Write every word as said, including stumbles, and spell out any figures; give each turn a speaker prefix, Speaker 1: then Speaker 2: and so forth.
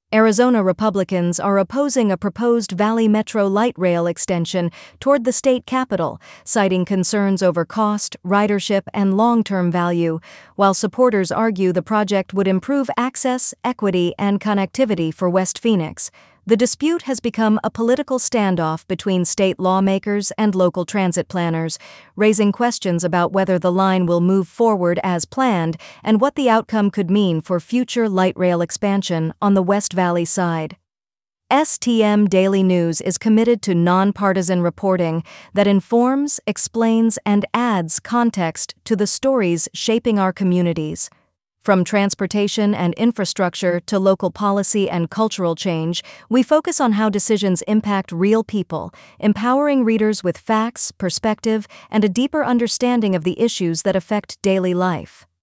Speaker 1: Arizona Republicans are opposing a proposed Valley Metro light rail extension toward the state capital, citing concerns over cost, ridership, and long-term value, while supporters argue the project would improve access, equity, and connectivity for West Phoenix. The dispute has become a political standoff between state lawmakers and local transit planners, raising questions about whether the line will move forward as planned and what the outcome could mean for future light rail expansion on the West Valley side. S T M Daily News is committed to nonpartisan reporting that informs, explains, and adds context to the stories shaping our communities. From transportation and infrastructure to local policy and cultural change, we focus on how decisions impact real people, empowering readers with facts, perspective, and a deeper understanding of the issues that affect daily life.